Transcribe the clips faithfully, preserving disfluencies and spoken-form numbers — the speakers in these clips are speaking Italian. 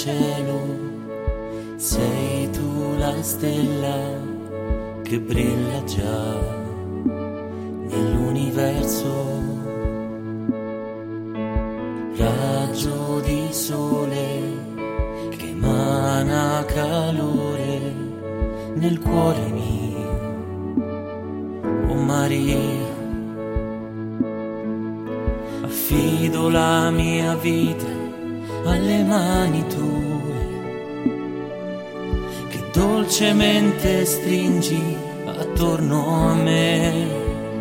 cielo, sei tu la stella che brilla già nell'universo. Raggio di sole che emana calore nel cuore mio, oh Maria. Affido la mia vita alle mani tue, che dolcemente stringi attorno a me.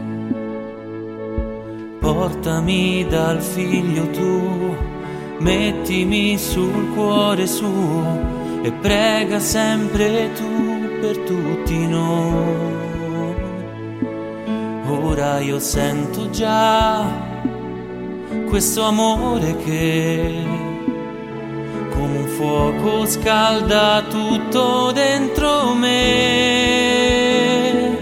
Portami dal figlio tuo, mettimi sul cuore suo e prega sempre tu per tutti noi. Ora io sento già questo amore che come un fuoco scalda tutto dentro me.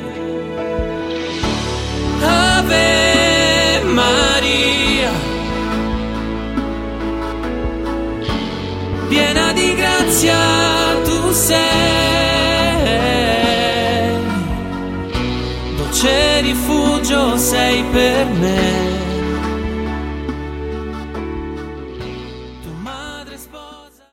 Ave Maria, piena di grazia tu sei, dolce rifugio sei per me.